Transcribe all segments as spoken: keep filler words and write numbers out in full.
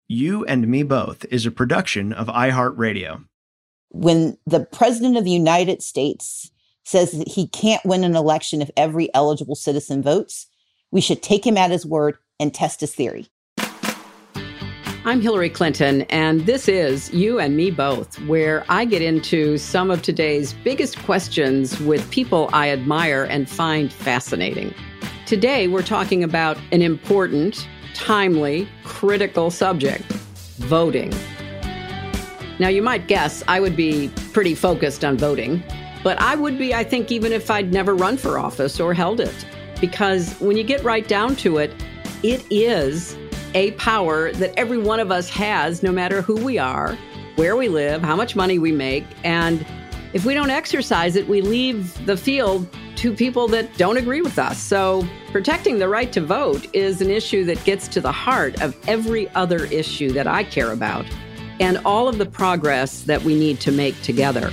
You and Me Both is a production of iHeartRadio. When the president of the United States says that he can't win an election if every eligible citizen votes, we should take him at his word and test his theory. I'm Hillary Clinton, and this is You and Me Both, where I get into some of today's biggest questions with people I admire and find fascinating. Today, we're talking about an important, timely, critical subject, voting. Now, you might guess I would be pretty focused on voting, but I would be, I think, even if I'd never run for office or held it. Because when you get right down to it, it is a power that every one of us has, no matter who we are, where we live, how much money we make. And if we don't exercise it, we leave the field to people that don't agree with us. So protecting the right to vote is an issue that gets to the heart of every other issue that I care about and all of the progress that we need to make together.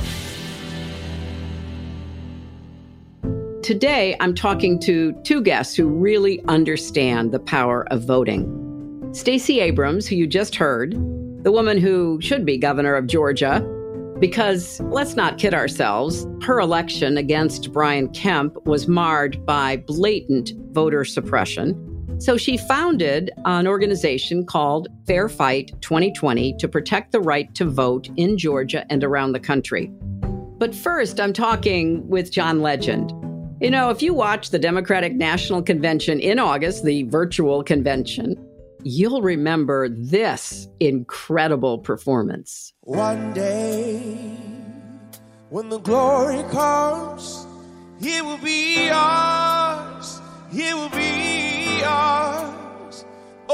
Today, I'm talking to two guests who really understand the power of voting. Stacey Abrams, who you just heard, the woman who should be governor of Georgia, because let's not kid ourselves, her election against Brian Kemp was marred by blatant voter suppression. So she founded an organization called Fair Fight twenty twenty to protect the right to vote in Georgia and around the country. But first, I'm talking with John Legend. You know, if you watch the Democratic National Convention in August, the virtual convention, you'll remember this incredible performance. One day, when the glory comes, it will be ours, it will be ours,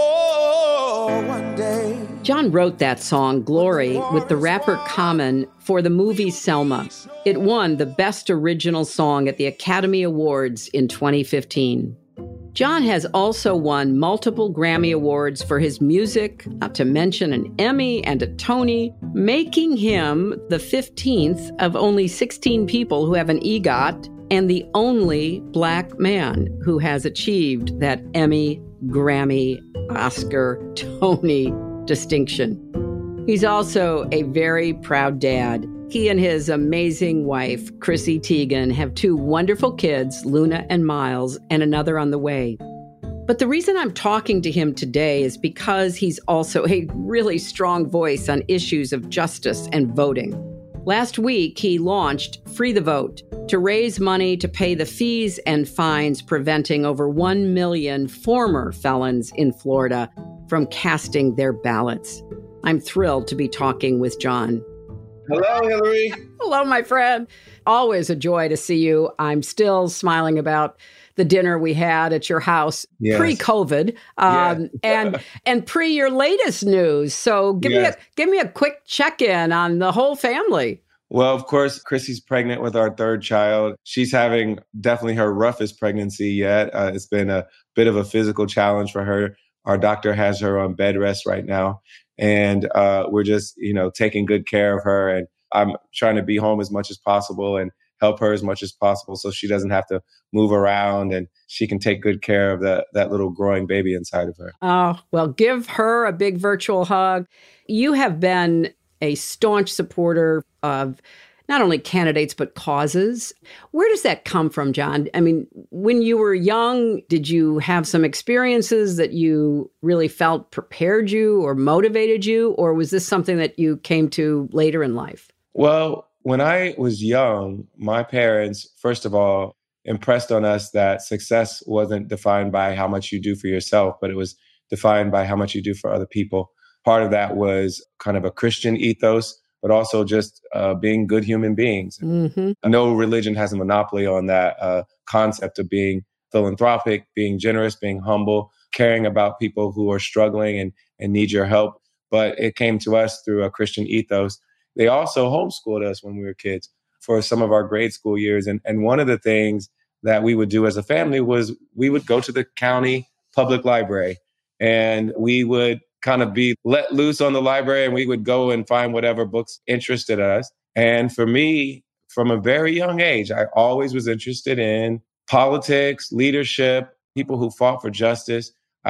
oh, one day. John wrote that song, Glory, with the rapper Common for the movie Selma. It won the Best Original Song at the Academy Awards in twenty fifteen. John has also won multiple Grammy Awards for his music, not to mention an Emmy and a Tony, making him the fifteenth of only sixteen people who have an EGOT and the only Black man who has achieved that Emmy, Grammy, Oscar, Tony distinction. He's also a very proud dad. He and his amazing wife, Chrissy Teigen, have two wonderful kids, Luna and Miles, and another on the way. But the reason I'm talking to him today is because he's also a really strong voice on issues of justice and voting. Last week, he launched Free the Vote to raise money to pay the fees and fines preventing over one million former felons in Florida from casting their ballots. I'm thrilled to be talking with John. Hello, Hillary. Hello, my friend. Always a joy to see you. I'm still smiling about the dinner we had at your house yes. pre-COVID um, yes. and and pre your latest news. So give yes. me a give me a quick check-in on the whole family. Well, of course, Chrissy's pregnant with our third child. She's having definitely her roughest pregnancy yet. Uh, it's been a bit of a physical challenge for her. Our doctor has her on bed rest right now. And uh, we're just, you know, taking good care of her. And I'm trying to be home as much as possible and help her as much as possible so she doesn't have to move around and she can take good care of that, that little growing baby inside of her. Oh, well, give her a big virtual hug. You have been a staunch supporter of not only candidates, but causes. Where does that come from, John? I mean, when you were young, did you have some experiences that you really felt prepared you or motivated you? Or was this something that you came to later in life? Well, when I was young, my parents, first of all, impressed on us that success wasn't defined by how much you do for yourself, but it was defined by how much you do for other people. Part of that was kind of a Christian ethos, but also just uh, being good human beings. Mm-hmm. No religion has a monopoly on that uh, concept of being philanthropic, being generous, being humble, caring about people who are struggling and, and need your help. But it came to us through a Christian ethos. They also homeschooled us when we were kids for some of our grade school years. And, and one of the things that we would do as a family was we would go to the county public library and we would kind of be let loose on the library and we would go and find whatever books interested us. And for me, from a very young age, I always was interested in politics, leadership, people who fought for justice. I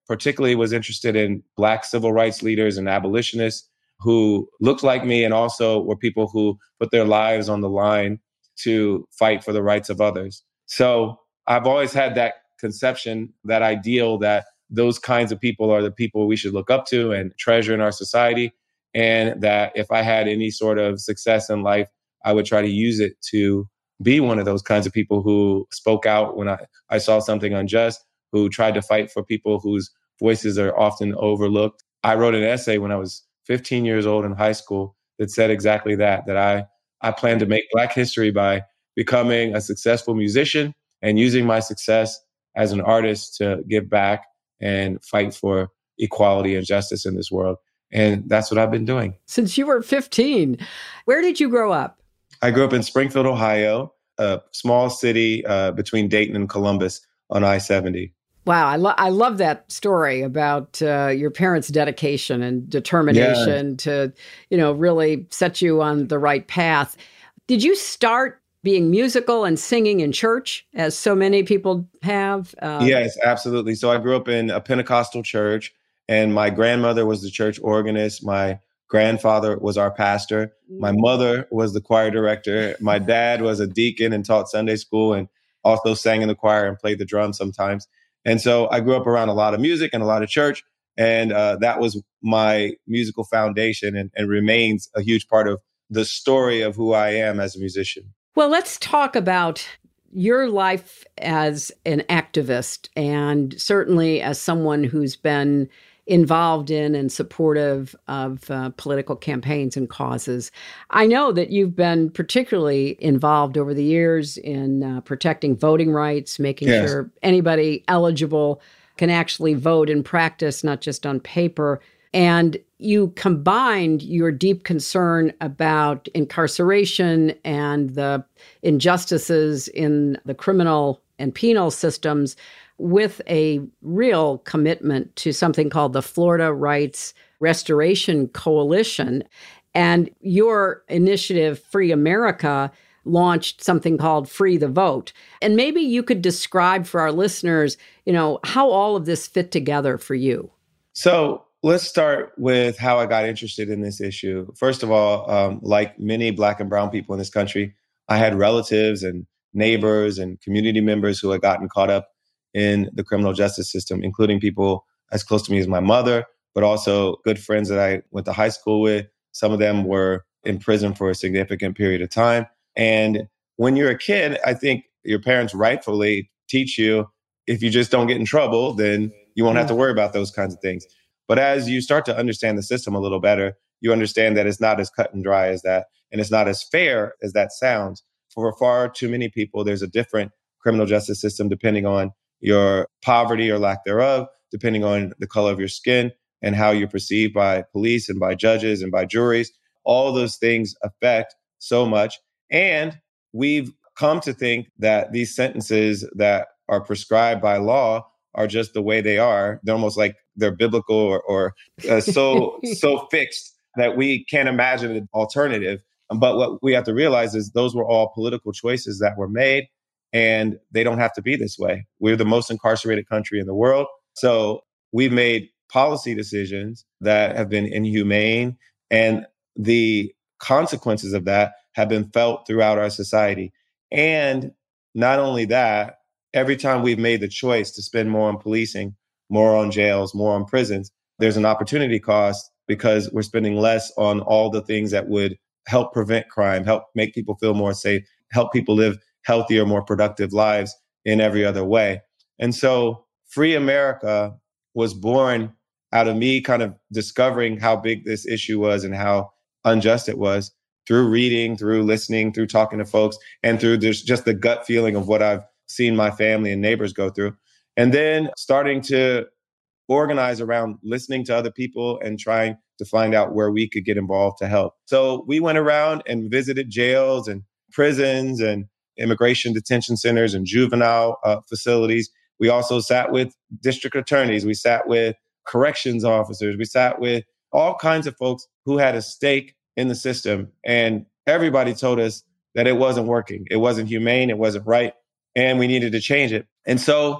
particularly was interested in Black civil rights leaders and abolitionists who looked like me and also were people who put their lives on the line to fight for the rights of others. So I've always had that conception, that ideal that those kinds of people are the people we should look up to and treasure in our society. And that if I had any sort of success in life, I would try to use it to be one of those kinds of people who spoke out when I, I saw something unjust, who tried to fight for people whose voices are often overlooked. I wrote an essay when I was fifteen years old in high school that said exactly that, that I, I plan to make Black history by becoming a successful musician and using my success as an artist to give back and fight for equality and justice in this world. And that's what I've been doing. Since you were fifteen, where did you grow up? I grew up in Springfield, Ohio, a small city uh, between Dayton and Columbus on I seventy. Wow, I, lo- I love that story about uh, your parents' dedication and determination yeah. to, you know, really set you on the right path. Did you start being musical and singing in church, as so many people have? Uh, yes, absolutely. So I grew up in a Pentecostal church, and my grandmother was the church organist. My grandfather was our pastor. My mother was the choir director. My dad was a deacon and taught Sunday school and also sang in the choir and played the drums sometimes. And so I grew up around a lot of music and a lot of church. And uh, that was my musical foundation and, and remains a huge part of the story of who I am as a musician. Well, let's talk about your life as an activist and certainly as someone who's been involved in and supportive of uh, political campaigns and causes. I know that you've been particularly involved over the years in uh, protecting voting rights, making yes. sure anybody eligible can actually vote in practice, not just on paper. And you combined your deep concern about incarceration and the injustices in the criminal and penal systems with a real commitment to something called the Florida Rights Restoration Coalition. And your initiative, Free America, launched something called Free the Vote. And maybe you could describe for our listeners, you know, how all of this fit together for you. So let's start with how I got interested in this issue. First of all, um, like many Black and brown people in this country, I had relatives and neighbors and community members who had gotten caught up in the criminal justice system, including people as close to me as my mother, but also good friends that I went to high school with. Some of them were in prison for a significant period of time. And when you're a kid, I think your parents rightfully teach you, if you just don't get in trouble, then you won't have to worry about those kinds of things. But as you start to understand the system a little better, you understand that it's not as cut and dry as that, and it's not as fair as that sounds. For far too many people, there's a different criminal justice system depending on your poverty or lack thereof, depending on the color of your skin and how you're perceived by police and by judges and by juries. All those things affect so much. And we've come to think that these sentences that are prescribed by law are just the way they are. They're almost like they're biblical or, or uh, so so fixed that we can't imagine an alternative. But what we have to realize is those were all political choices that were made. And they don't have to be this way. We're the most incarcerated country in the world. So we've made policy decisions that have been inhumane. And the consequences of that have been felt throughout our society. And not only that, every time we've made the choice to spend more on policing, more on jails, more on prisons, there's an opportunity cost because we're spending less on all the things that would help prevent crime, help make people feel more safe, help people live healthier, more productive lives in every other way. And so Free America was born out of me kind of discovering how big this issue was and how unjust it was through reading, through listening, through talking to folks, and through there's just the gut feeling of what I've seen my family and neighbors go through. And then starting to organize around listening to other people and trying to find out where we could get involved to help. So we went around and visited jails and prisons and immigration detention centers and juvenile uh, facilities. We also sat with district attorneys. We sat with corrections officers. We sat with all kinds of folks who had a stake in the system. And everybody told us that it wasn't working. It wasn't humane. It wasn't right. And we needed to change it. And so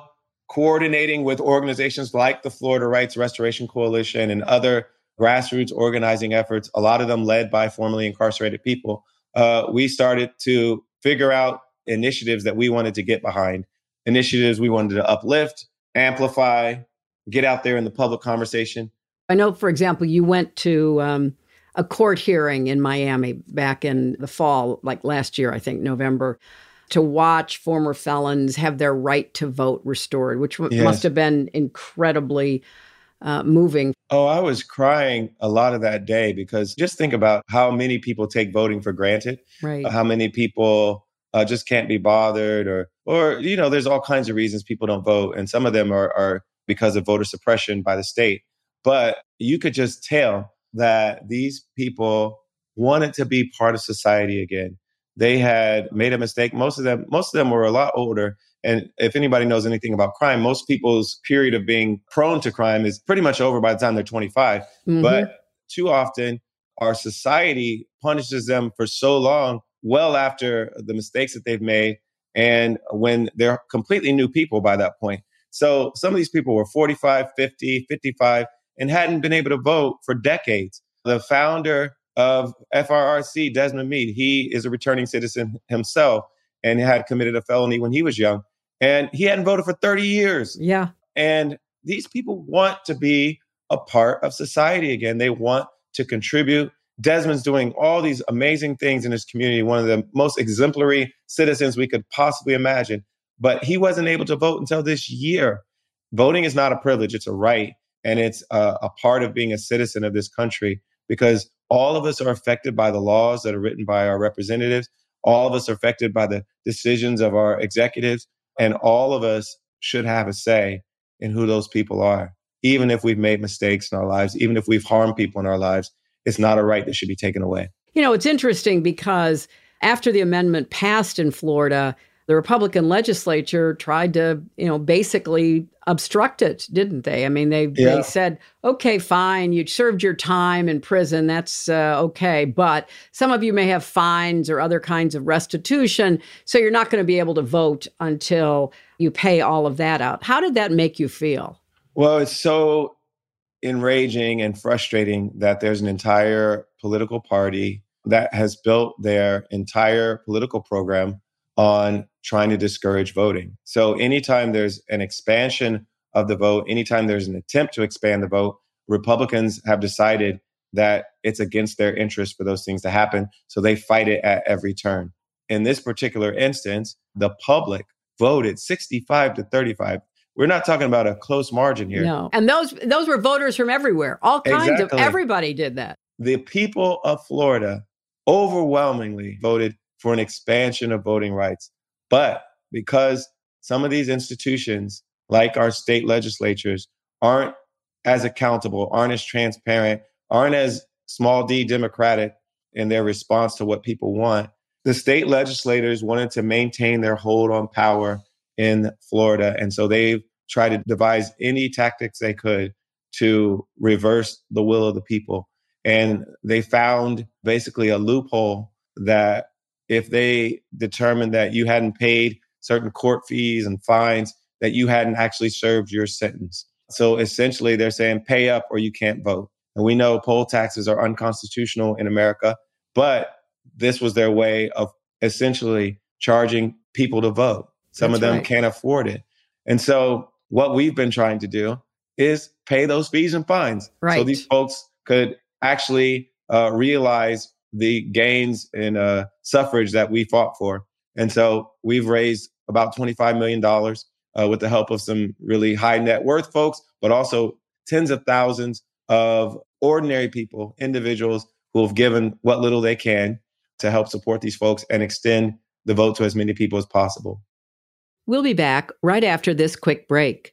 coordinating with organizations like the Florida Rights Restoration Coalition and other grassroots organizing efforts, a lot of them led by formerly incarcerated people, uh, we started to figure out initiatives that we wanted to get behind, initiatives we wanted to uplift, amplify, get out there in the public conversation. I know, for example, you went to um, a court hearing in Miami back in the fall, like last year, I think, November, to watch former felons have their right to vote restored, which yes. must have been incredibly uh, moving. Oh, I was crying a lot of that day because just think about how many people take voting for granted, right? How many people uh, just can't be bothered or, or, you know, there's all kinds of reasons people don't vote. And some of them are, are because of voter suppression by the state. But you could just tell that these people wanted to be part of society again. They had made a mistake. Most of them, most of them were a lot older. And if anybody knows anything about crime, most people's period of being prone to crime is pretty much over by the time they're twenty-five. Mm-hmm. But too often, our society punishes them for so long, well after the mistakes that they've made, and when they're completely new people by that point. So some of these people were forty-five, fifty, fifty-five, and hadn't been able to vote for decades. The founder of F R R C, Desmond Meade, he is a returning citizen himself and had committed a felony when he was young. And he hadn't voted for thirty years. Yeah. And these people want to be a part of society again. They want to contribute. Desmond's doing all these amazing things in his community, one of the most exemplary citizens we could possibly imagine. But he wasn't able to vote until this year. Voting is not a privilege, it's a right. And it's a, a part of being a citizen of this country because all of us are affected by the laws that are written by our representatives. All of us are affected by the decisions of our executives. And all of us should have a say in who those people are. Even if we've made mistakes in our lives, even if we've harmed people in our lives, it's not a right that should be taken away. You know, it's interesting because after the amendment passed in Florida, the Republican legislature tried to, you know, basically obstruct it, didn't they? I mean, they yeah. they said, okay, fine, you served your time in prison. That's uh, okay. But some of you may have fines or other kinds of restitution. So you're not going to be able to vote until you pay all of that out. How did that make you feel? Well, it's so enraging and frustrating that there's an entire political party that has built their entire political program on trying to discourage voting. So anytime there's an expansion of the vote, anytime there's an attempt to expand the vote, Republicans have decided that it's against their interest for those things to happen. So they fight it at every turn. In this particular instance, the public voted sixty-five to thirty-five. We're not talking about a close margin here. No. And those those were voters from everywhere. All kinds exactly. of, everybody did that. The people of Florida overwhelmingly voted for an expansion of voting rights. But because some of these institutions, like our state legislatures, aren't as accountable, aren't as transparent, aren't as small d democratic in their response to what people want, the state legislators wanted to maintain their hold on power in Florida. And so they've tried to devise any tactics they could to reverse the will of the people. And they found basically a loophole that if they determined that you hadn't paid certain court fees and fines, that you hadn't actually served your sentence. So essentially they're saying pay up or you can't vote. And we know poll taxes are unconstitutional in America, but this was their way of essentially charging people to vote. Some That's of them right. can't afford it. And so what we've been trying to do is pay those fees and fines. Right. So these folks could actually uh, realize the gains in uh, suffrage that we fought for. And so we've raised about twenty-five million dollars uh, with the help of some really high net worth folks, but also tens of thousands of ordinary people, individuals who have given what little they can to help support these folks and extend the vote to as many people as possible. We'll be back right after this quick break.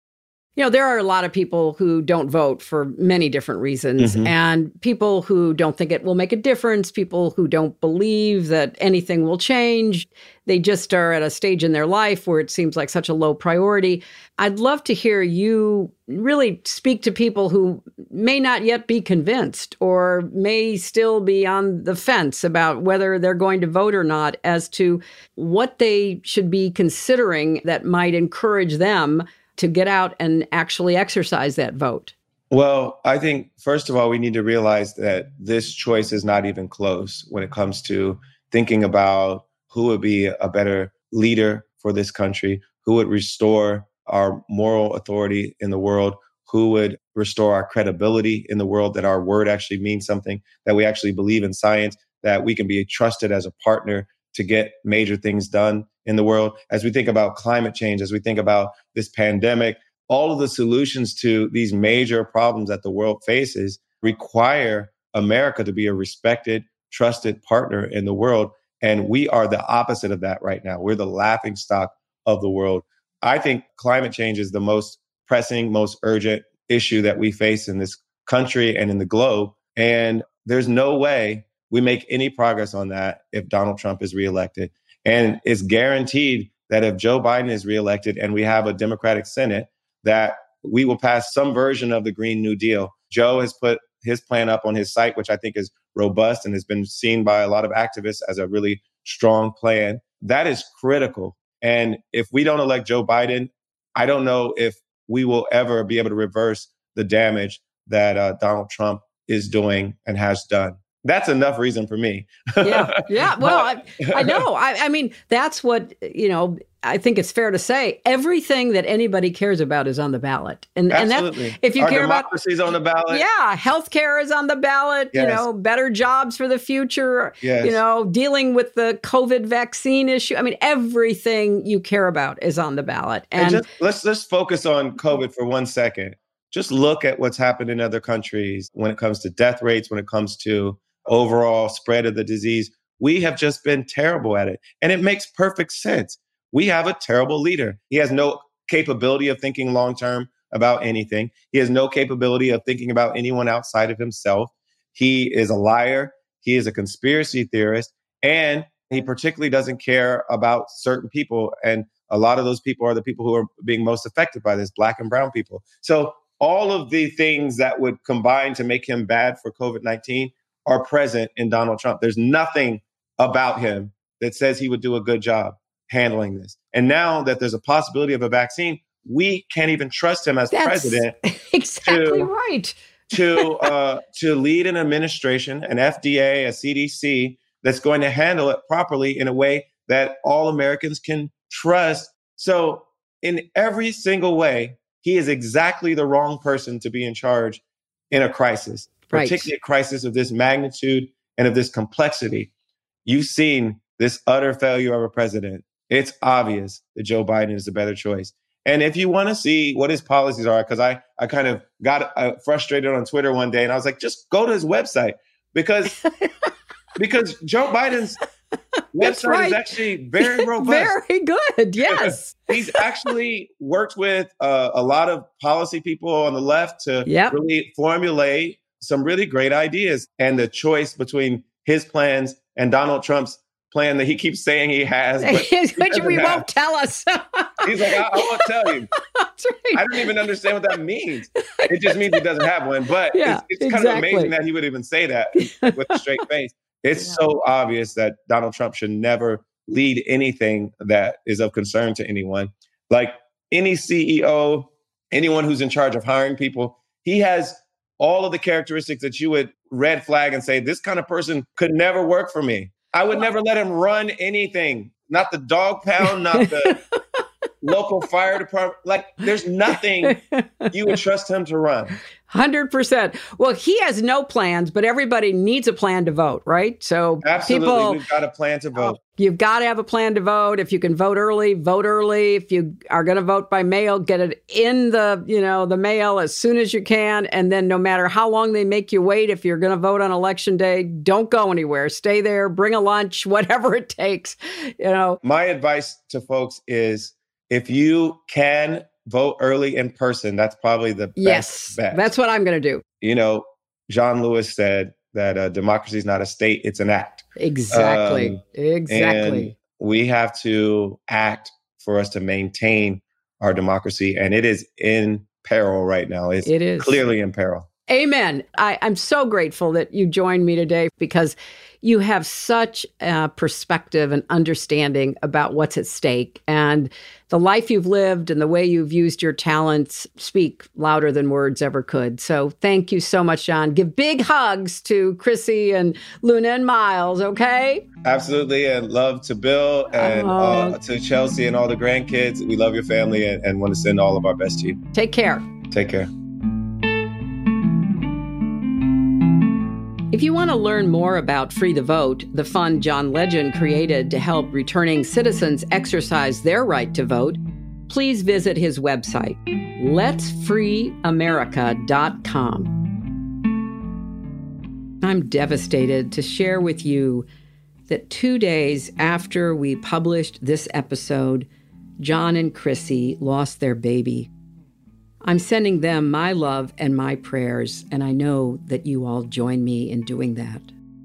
You know, there are a lot of people who don't vote for many different reasons, mm-hmm. and people who don't think it will make a difference, people who don't believe that anything will change. They just are at a stage in their life where it seems like such a low priority. I'd love to hear you really speak to people who may not yet be convinced or may still be on the fence about whether they're going to vote or not, as to what they should be considering that might encourage them to get out and actually exercise that vote? Well, I think, first of all, we need to realize that this choice is not even close when it comes to thinking about who would be a better leader for this country, who would restore our moral authority in the world, who would restore our credibility in the world, that our word actually means something, that we actually believe in science, that we can be trusted as a partner to get major things done in the world. As we think about climate change, as we think about this pandemic, all of the solutions to these major problems that the world faces require America to be a respected, trusted partner in the world. And we are the opposite of that right now. We're the laughingstock of the world. I think climate change is the most pressing, most urgent issue that we face in this country and in the globe. And there's no way we make any progress on that if Donald Trump is reelected. And it's guaranteed that if Joe Biden is reelected and we have a Democratic Senate, that we will pass some version of the Green New Deal. Joe has put his plan up on his site, which I think is robust and has been seen by a lot of activists as a really strong plan. That is critical. And if we don't elect Joe Biden, I don't know if we will ever be able to reverse the damage that uh, Donald Trump is doing and has done. That's enough reason for me. yeah, yeah. Well, I, I know. I, I mean, that's what, you know, I think it's fair to say. Everything that anybody cares about is on the ballot. And, Absolutely. and that, if you Our care about... democracy's on the ballot. Yeah, healthcare is on the ballot, Yes. you know, better jobs for the future, Yes. you know, dealing with the COVID vaccine issue. I mean, everything you care about is on the ballot. And, And, just, let's let's focus on COVID for one second. Just look at what's happened in other countries when it comes to death rates, when it comes to overall spread of the disease. We have just been terrible at it. And it makes perfect sense. We have a terrible leader. He has no capability of thinking long-term about anything. He has no capability of thinking about anyone outside of himself. He is a liar. He is a conspiracy theorist. And he particularly doesn't care about certain people. And a lot of those people are the people who are being most affected by this, Black and brown people. So all of the things that would combine to make him bad for COVID nineteen are present in Donald Trump. There's nothing about him that says he would do a good job handling this. And now that there's a possibility of a vaccine, we can't even trust him as that's president exactly to, right. to uh, to lead an administration, an F D A, a C D C, that's going to handle it properly in a way that all Americans can trust. So in every single way, he is exactly the wrong person to be in charge in a crisis, Right. particularly a crisis of this magnitude and of this complexity. You've seen this utter failure of a president. It's obvious that Joe Biden is the better choice. And if you want to see what his policies are, because I, I kind of got uh, frustrated on Twitter one day and I was like, just go to his website because, because Joe Biden's website right. is actually very robust. Very good. Yes. He's actually worked with uh, a lot of policy people on the left to Yep. really formulate some really great ideas. And the choice between his plans and Donald Trump's plan that he keeps saying he has, but he Which doesn't we have. won't tell us. He's like, I, I won't tell you. That's right. I don't even understand what that means. It just means he doesn't have one. But Yeah, it's, it's kind of exactly. amazing that he would even say that with a straight face. It's Yeah. so obvious that Donald Trump should never lead anything that is of concern to anyone. Like any C E O, anyone who's in charge of hiring people, he has all of the characteristics that you would red flag and say, this kind of person could never work for me. I would never let him run anything, not the dog pound, not the local fire department. Like there's nothing you would trust him to run. one hundred percent. Well, he has no plans, but everybody needs a plan to vote, right? So Absolutely. people, We've got a plan to vote. you've got to have a plan to vote. If you can vote early, vote early. If you are going to vote by mail, get it in the, you know, the mail as soon as you can. And then no matter how long they make you wait, if you're going to vote on election day, don't go anywhere. Stay there, bring a lunch, whatever it takes, you know. My advice to folks is if you can vote early in person, that's probably the best Yes, bet. that's what I'm going to do. You know, John Lewis said that uh, democracy is not a state, it's an act. Exactly. Um, exactly. And we have to act for us to maintain our democracy. And it is in peril right now. It's It is. clearly in peril. Amen. I, I'm so grateful that you joined me today because you have such a perspective and understanding about what's at stake. And the life you've lived and the way you've used your talents speak louder than words ever could. So thank you so much, John. Give big hugs to Chrissy and Luna and Miles, okay? Absolutely. And love to Bill and uh, uh, to Chelsea and all the grandkids. We love your family and, and want to send all of our best to you. Take care. Take care. If you want to learn more about Free the Vote, the fund John Legend created to help returning citizens exercise their right to vote, please visit his website, lets free america dot com. I'm devastated to share with you that two days after we published this episode, John and Chrissy lost their baby. I'm sending them my love and my prayers, and I know that you all join me in doing that.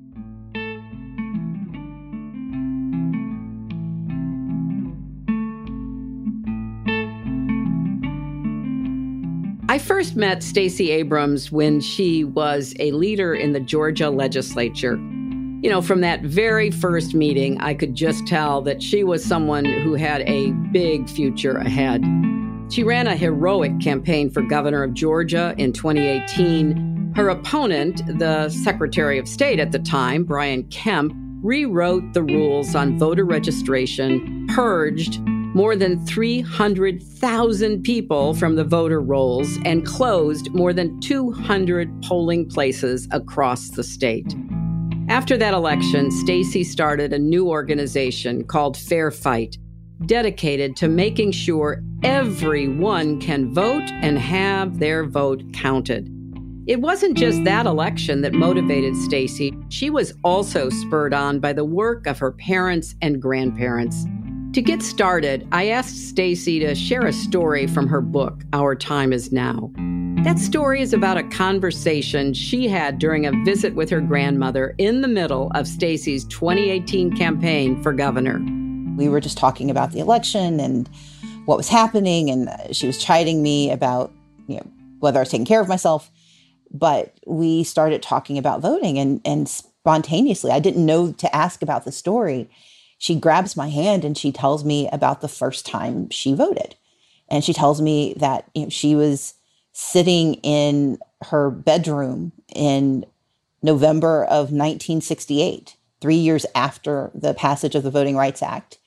I first met Stacey Abrams when she was a leader in the Georgia legislature. You know, from that very first meeting, I could just tell that she was someone who had a big future ahead. She ran a heroic campaign for governor of Georgia in twenty eighteen. Her opponent, the Secretary of State at the time, Brian Kemp, rewrote the rules on voter registration, purged more than three hundred thousand people from the voter rolls, and closed more than two hundred polling places across the state. After that election, Stacey started a new organization called Fair Fight, dedicated to making sure everyone can vote and have their vote counted. It wasn't just that election that motivated Stacey. She was also spurred on by the work of her parents and grandparents. To get started, I asked Stacey to share a story from her book, Our Time Is Now. That story is about a conversation she had during a visit with her grandmother in the middle of Stacey's twenty eighteen campaign for governor. We were just talking about the election and what was happening, and she was chiding me about, you know, whether I was taking care of myself. But we started talking about voting, and, and spontaneously, I didn't know to ask about the story. She grabs my hand and she tells me about the first time she voted. And she tells me that, you know, she was sitting in her bedroom in November of nineteen sixty-eight, three years after the passage of the Voting Rights Act.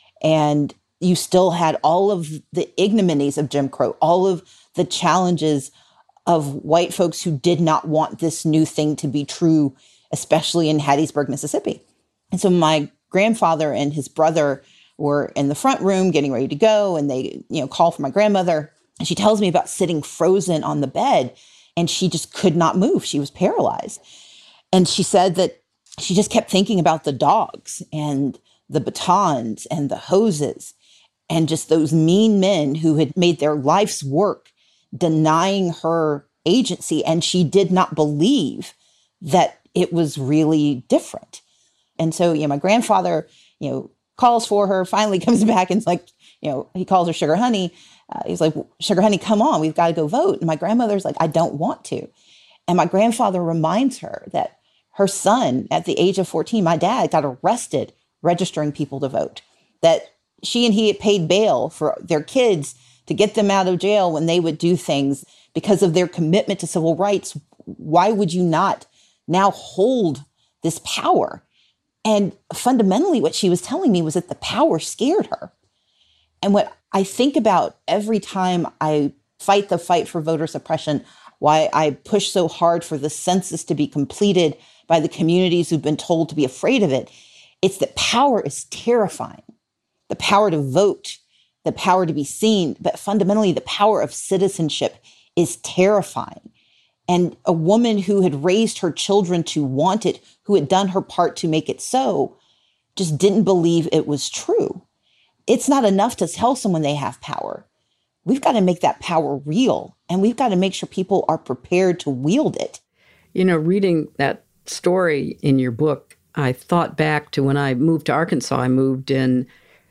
And you still had all of the ignominies of Jim Crow, all of the challenges of white folks who did not want this new thing to be true, especially in Hattiesburg, Mississippi. And so my grandfather and his brother were in the front room getting ready to go, and they, you know, call for my grandmother. And she tells me about sitting frozen on the bed, and she just could not move. She was paralyzed. And she said that she just kept thinking about the dogs and the batons and the hoses and just those mean men who had made their life's work denying her agency. And she did not believe that it was really different. And so, you know, my grandfather, you know, calls for her, finally comes back and's like, you know, he calls her Sugar Honey. Uh, he's like, Sugar Honey, come on, we've got to go vote. And my grandmother's like, I don't want to. And my grandfather reminds her that her son, at the age of fourteen, my dad got arrested registering people to vote, that she and he had paid bail for their kids to get them out of jail when they would do things because of their commitment to civil rights. Why would you not now hold this power? And fundamentally, what she was telling me was that the power scared her. And what I think about every time I fight the fight for voter suppression, why I push so hard for the census to be completed by the communities who've been told to be afraid of it, it's that power is terrifying. The power to vote, the power to be seen, but fundamentally the power of citizenship is terrifying. And a woman who had raised her children to want it, who had done her part to make it so, just didn't believe it was true. It's not enough to tell someone they have power. We've got to make that power real, and we've got to make sure people are prepared to wield it. You know, reading that story in your book, I thought back to when I moved to Arkansas. I moved in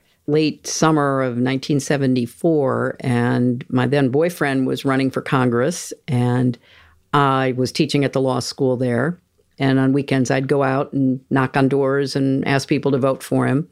late summer of nineteen seventy-four, and my then boyfriend was running for Congress, and I was teaching at the law school there. And on weekends, I'd go out and knock on doors and ask people to vote for him.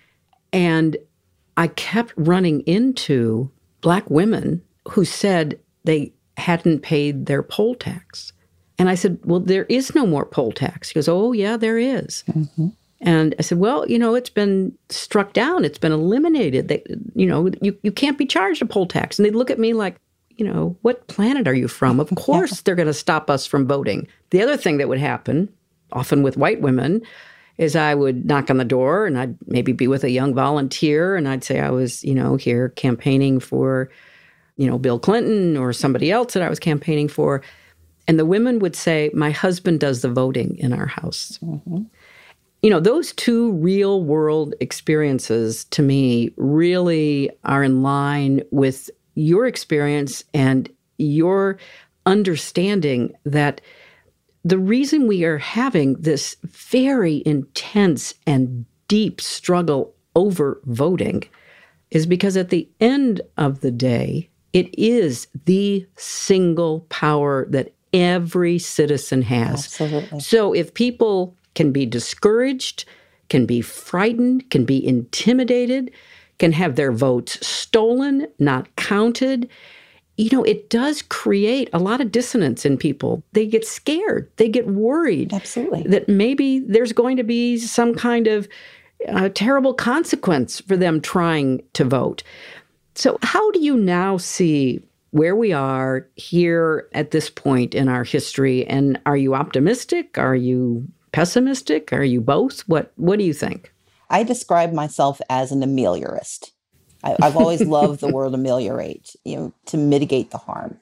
And I kept running into Black women who said they hadn't paid their poll tax. And I said, well, there is no more poll tax. He goes, oh, yeah, there is. Mm-hmm. And I said, well, you know, it's been struck down. It's been eliminated. They, you know, you, you can't be charged a poll tax. And they'd look at me like, you know, what planet are you from? Of course yeah. they're going to stop us from voting. The other thing that would happen, often with white women, is I would knock on the door and I'd maybe be with a young volunteer and I'd say I was, you know, here campaigning for, you know, Bill Clinton or somebody else that I was campaigning for. And the women would say, my husband does the voting in our house. Mm-hmm. You know, those two real world experiences to me really are in line with your experience and your understanding that the reason we are having this very intense and deep struggle over voting is because at the end of the day, it is the single power that every citizen has. Absolutely. So if people can be discouraged, can be frightened, can be intimidated, can have their votes stolen, not counted, you know, it does create a lot of dissonance in people. They get scared. They get worried. Absolutely. That maybe there's going to be some kind of uh, terrible consequence for them trying to vote. So how do you now see where we are here at this point in our history? And are you optimistic? Are you pessimistic? Are you both? What What do you think? I describe myself as an ameliorist. I, I've always loved the word ameliorate, you know, to mitigate the harm.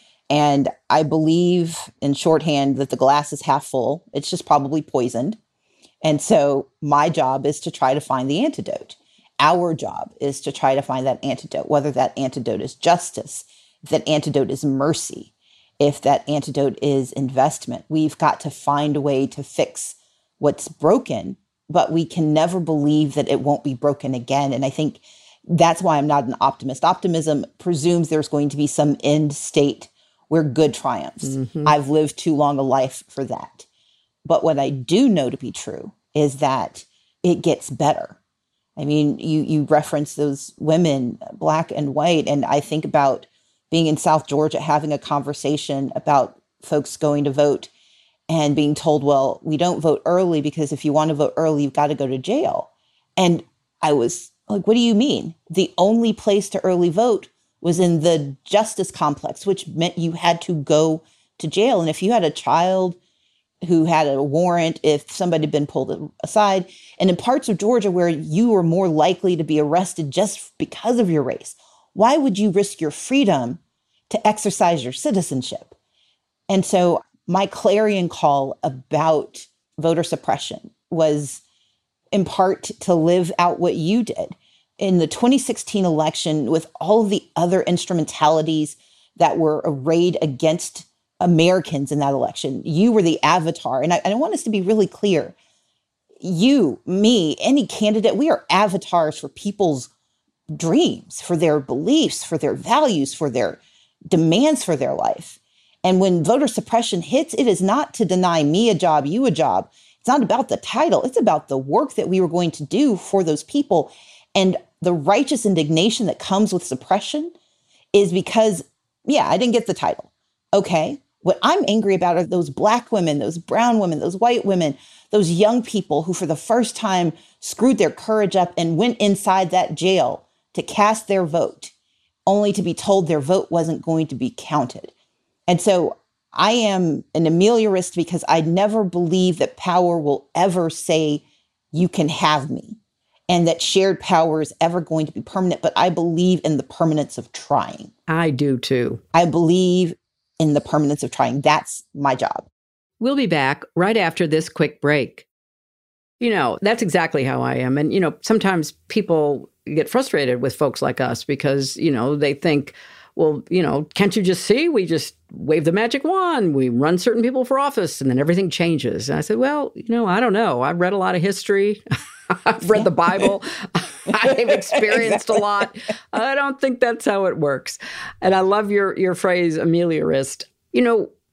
And I believe in shorthand that the glass is half full. It's just probably poisoned. And so my job is to try to find the antidote. Our job is to try to find that antidote, whether that antidote is justice, if that antidote is mercy, if that antidote is investment. We've got to find a way to fix what's broken, but we can never believe that it won't be broken again. And I think that's why I'm not an optimist. Optimism presumes there's going to be some end state where good triumphs. Mm-hmm. I've lived too long a life for that. But what I do know to be true is that it gets better. I mean, you you reference those women, Black and white, and I think about being in South Georgia, having a conversation about folks going to vote and being told, well, we don't vote early because if you want to vote early, you've got to go to jail. And I was like, what do you mean? The only place to early vote was in the justice complex, which meant you had to go to jail. And if you had a child who had a warrant, if somebody had been pulled aside, and in parts of Georgia where you were more likely to be arrested just because of your race, why would you risk your freedom to exercise your citizenship? And so my clarion call about voter suppression was in part to live out what you did. In the twenty sixteen election, with all of the other instrumentalities that were arrayed against Americans in that election, you were the avatar. And I, and I want us to be really clear. You, me, any candidate, we are avatars for people's dreams, for their beliefs, for their values, for their demands for their life. And when voter suppression hits, it is not to deny me a job, you a job. It's not about the title. It's about the work that we were going to do for those people. And the righteous indignation that comes with suppression is because, yeah, I didn't get the title. Okay. What I'm angry about are those Black women, those brown women, those white women, those young people who for the first time screwed their courage up and went inside that jail to cast their vote, only to be told their vote wasn't going to be counted. And so I am an ameliorist because I never believe that power will ever say, you can have me, and that shared power is ever going to be permanent. But I believe in the permanence of trying. I do too. I believe in the permanence of trying. That's my job. We'll be back right after this quick break. You know, that's exactly how I am. And, you know, sometimes people get frustrated with folks like us because, you know, they think, well, you know, can't you just see? We just wave the magic wand. We run certain people for office and then everything changes. And I said, well, you know, I don't know. I've read a lot of history. I've read the Bible. I've experienced exactly. a lot. I don't think that's how it works. And I love your your phrase, ameliorist. You know,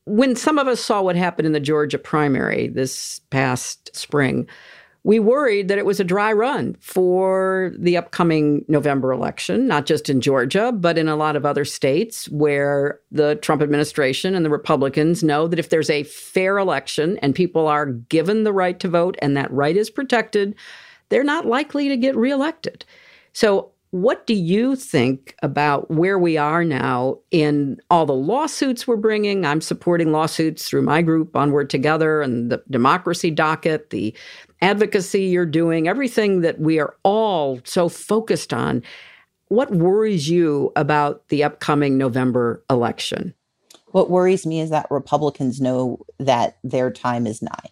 when some of us saw what happened in the Georgia primary this past spring, we worried that it was a dry run for the upcoming November election, not just in Georgia, but in a lot of other states where the Trump administration and the Republicans know that if there's a fair election and people are given the right to vote and that right is protected, they're not likely to get reelected. So what do you think about where we are now in all the lawsuits we're bringing? I'm supporting lawsuits through my group, Onward Together, and the Democracy Docket, the advocacy you're doing, everything that we are all so focused on. What worries you about the upcoming November election? What worries me is that Republicans know that their time is nigh.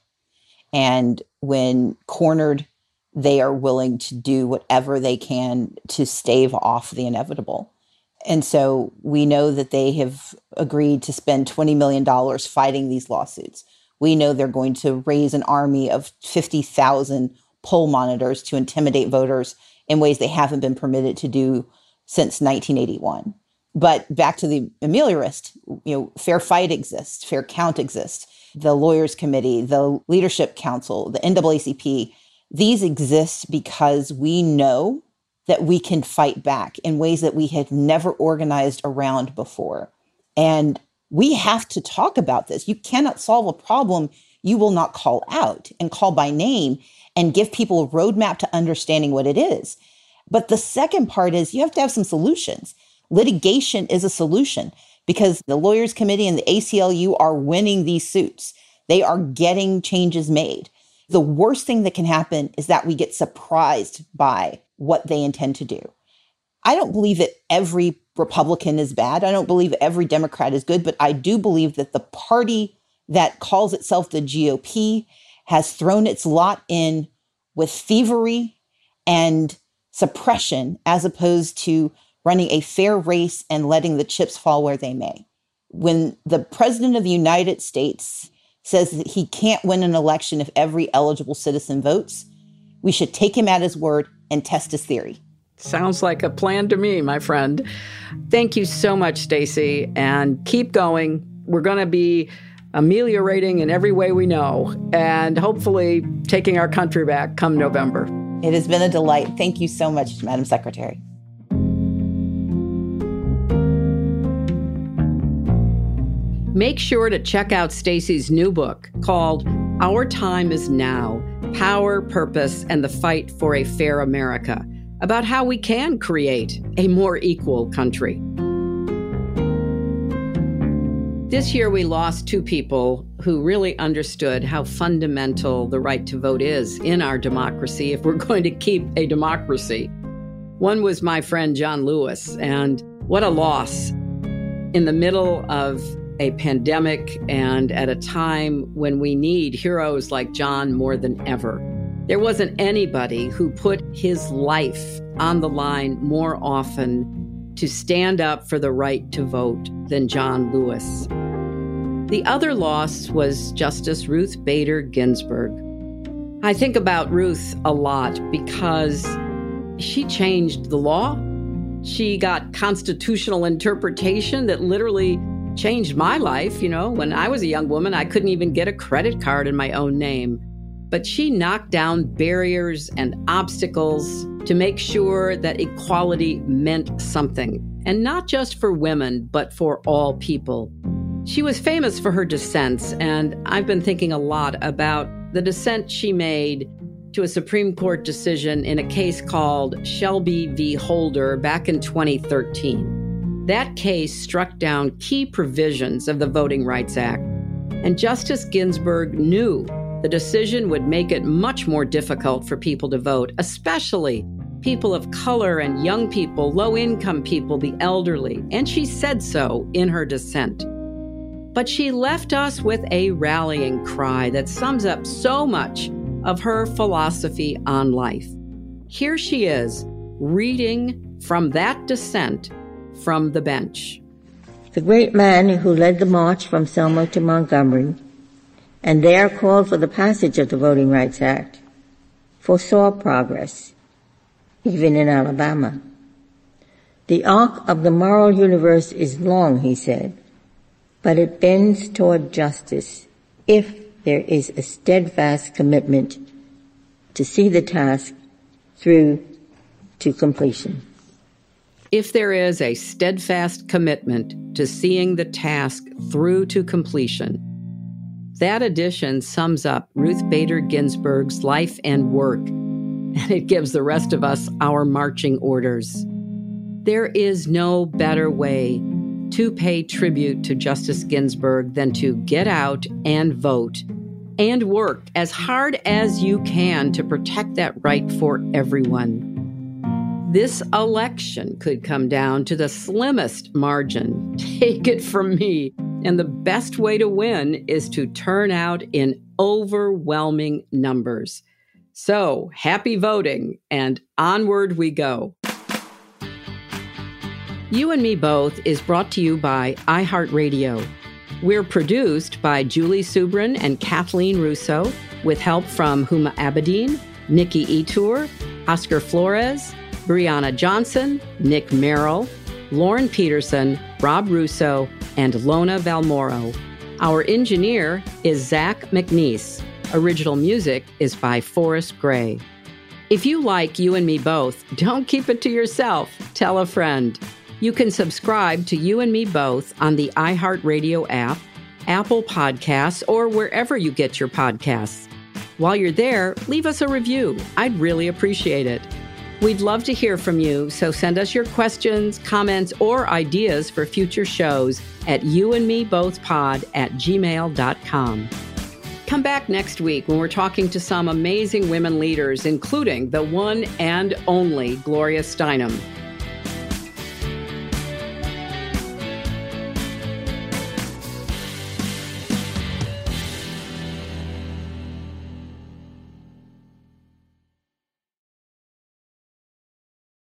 And when cornered, they are willing to do whatever they can to stave off the inevitable. And so we know that they have agreed to spend twenty million dollars fighting these lawsuits. We know they're going to raise an army of fifty thousand poll monitors to intimidate voters in ways they haven't been permitted to do since nineteen eighty-one. But back to the ameliorist, you know, fair fight exists, fair count exists. The Lawyers Committee, the Leadership Council, the N double A C P, these exist because we know that we can fight back in ways that we had never organized around before. And we have to talk about this. You cannot solve a problem you will not call out and call by name and give people a roadmap to understanding what it is. But the second part is you have to have some solutions. Litigation is a solution because the Lawyers Committee and the A C L U are winning these suits. They are getting changes made. The worst thing that can happen is that we get surprised by what they intend to do. I don't believe that every Republican is bad. I don't believe every Democrat is good, but I do believe that the party that calls itself the G O P has thrown its lot in with thievery and suppression as opposed to running a fair race and letting the chips fall where they may. When the President of the United States says that he can't win an election if every eligible citizen votes, we should take him at his word and test his theory. Sounds like a plan to me, my friend. Thank you so much, Stacey, and keep going. We're going to be ameliorating in every way we know and hopefully taking our country back come November. It has been a delight. Thank you so much, Madam Secretary. Make sure to check out Stacey's new book called Our Time is Now, Power, Purpose, and the Fight for a Fair America, about how we can create a more equal country. This year, we lost two people who really understood how fundamental the right to vote is in our democracy if we're going to keep a democracy. One was my friend John Lewis, and what a loss. In the middle of a pandemic and at a time when we need heroes like John more than ever. There wasn't anybody who put his life on the line more often to stand up for the right to vote than John Lewis. The other loss was Justice Ruth Bader Ginsburg. I think about Ruth a lot because she changed the law. She got constitutional interpretation that literally changed my life. You know, when I was a young woman, I couldn't even get a credit card in my own name. But she knocked down barriers and obstacles to make sure that equality meant something, and not just for women, but for all people. She was famous for her dissents, and I've been thinking a lot about the dissent she made to a Supreme Court decision in a case called Shelby v. Holder back in twenty thirteen. That case struck down key provisions of the Voting Rights Act, and Justice Ginsburg knew the decision would make it much more difficult for people to vote, especially people of color and young people, low-income people, the elderly, and she said so in her dissent. But she left us with a rallying cry that sums up so much of her philosophy on life. Here she is, reading from that dissent from the bench. The great man who led the march from Selma to Montgomery and there called for the passage of the Voting Rights Act foresaw progress, even in Alabama. The arc of the moral universe is long, he said, but it bends toward justice if there is a steadfast commitment to see the task through to completion. If there is a steadfast commitment to seeing the task through to completion. That addition sums up Ruth Bader Ginsburg's life and work, and it gives the rest of us our marching orders. There is no better way to pay tribute to Justice Ginsburg than to get out and vote and work as hard as you can to protect that right for everyone. This election could come down to the slimmest margin. Take it from me. And the best way to win is to turn out in overwhelming numbers. So happy voting, and onward we go. You and Me Both is brought to you by iHeartRadio. We're produced by Julie Subrin and Kathleen Russo, with help from Huma Abedin, Nikki Eatour, Oscar Flores, Brianna Johnson, Nick Merrill, Lauren Peterson, Rob Russo, and Lona Valmoro. Our engineer is Zach McNeese. Original music is by Forrest Gray. If you like You and Me Both, don't keep it to yourself. Tell a friend. You can subscribe to You and Me Both on the iHeartRadio app, Apple Podcasts, or wherever you get your podcasts. While you're there, leave us a review. I'd really appreciate it. We'd love to hear from you, so send us your questions, comments, or ideas for future shows at youandmebothpod at gmail dot com. Come back next week when we're talking to some amazing women leaders, including the one and only Gloria Steinem.